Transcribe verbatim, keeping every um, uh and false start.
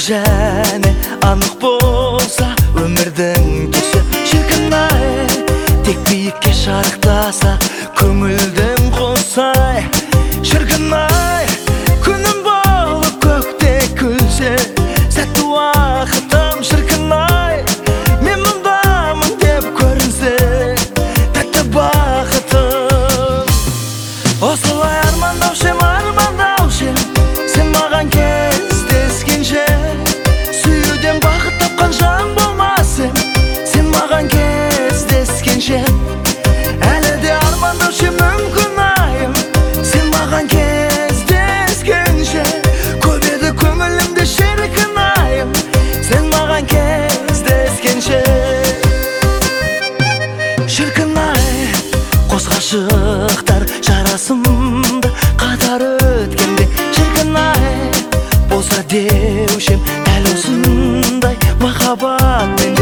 және анық болса өмірдің кеші. Шіркін-ай, тек биікке шарықтаса көңілдің қосай. Шіркін-ай, күнім болып көкте күлсе сәтті уақытым. Шіркін-ай, мен мұндамын деп көрінсе тәтті бақытым. Осылай армандаушы ем, армандаушы ем, сен маған кездескенше. Сүюден бақыт тапқан жан болмас ем, сен маған кездескенше. Әлі де армандаушы ем, мүмкін айым, сен маған кездескенше. Көп еді көңілімде шіркін айым, сен маған кездескенше. Шіркін-ай, қос ғашықтар жарасымды қатар өткенде. Шіркін-ай, болса деуші ем, дәл осындай махаббатпен.